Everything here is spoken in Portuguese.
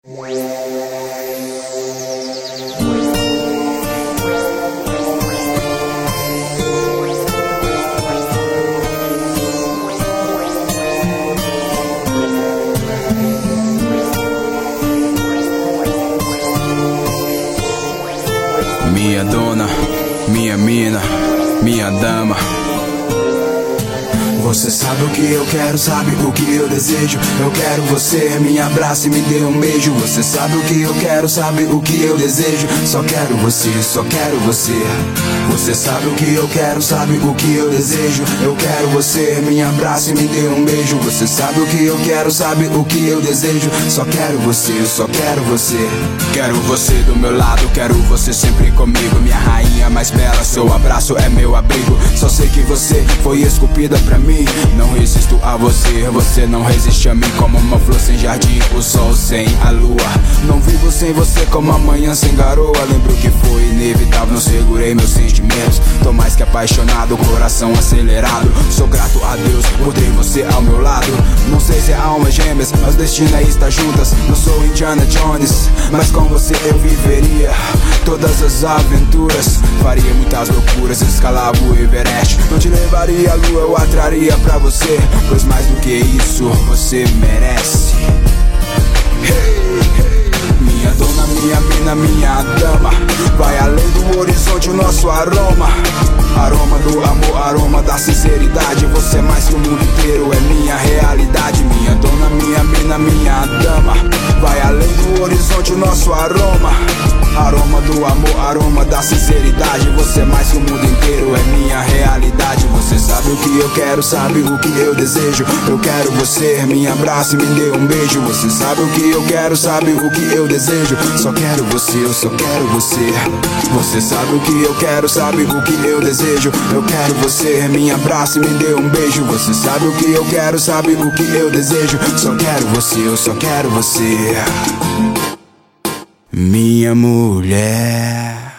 Minha dona, minha mina, minha dama. Você sabe o que eu quero, sabe o que eu desejo. Eu quero você, me abraça e me dê um beijo. Você sabe o que eu quero, sabe o que eu desejo. Só quero você, só quero você. Você sabe o que eu quero, sabe o que eu desejo. Eu quero você, me abraça e me dê um beijo. Você sabe o que eu quero, sabe o que eu desejo. Só quero você, só quero você. Quero você do meu lado, quero você sempre comigo. Minha rainha mais bela, seu abraço é meu abrigo. Só sei que você foi esculpida pra mim. Não resisto a você, você não resiste a mim. Como uma flor sem jardim, o sol sem a lua. Não vivo sem você como a manhã sem garoa. Lembro que foi inevitável, não segurei meus sentimentos. Tô mais que apaixonado, coração acelerado. Sou grato a Deus por ter você ao meu lado. Não sei se é almas gêmeas, mas o destino é estar juntas. Não sou Indiana Jones, mas com você eu viveria todas as aventuras. Faria muitas loucuras, escalava o Everest. Não te levaria à lua, eu atraria pra você, pois mais do que isso você merece. Hey, hey. Minha dona, minha mina, minha dama. Vai além do horizonte o nosso aroma. Aroma do amor, aroma da sinceridade. Você mais que o mundo inteiro é minha realidade. Minha dona, minha mina, minha dama. Vai além do horizonte o nosso aroma. Aroma do amor, aroma da sinceridade. Você mais que o mundo inteiro é minha realidade. Você sabe o que eu quero, sabe o que eu desejo. Eu quero você, me abraça e me dê um beijo. Você sabe o que eu quero, sabe o que eu desejo. Só quero você, eu só quero você. Você sabe o que eu quero, sabe o que eu desejo. Eu quero você, me abraça e me dê um beijo. Você sabe o que eu quero, sabe o que eu desejo. Só quero você, eu só quero você. Minha mulher.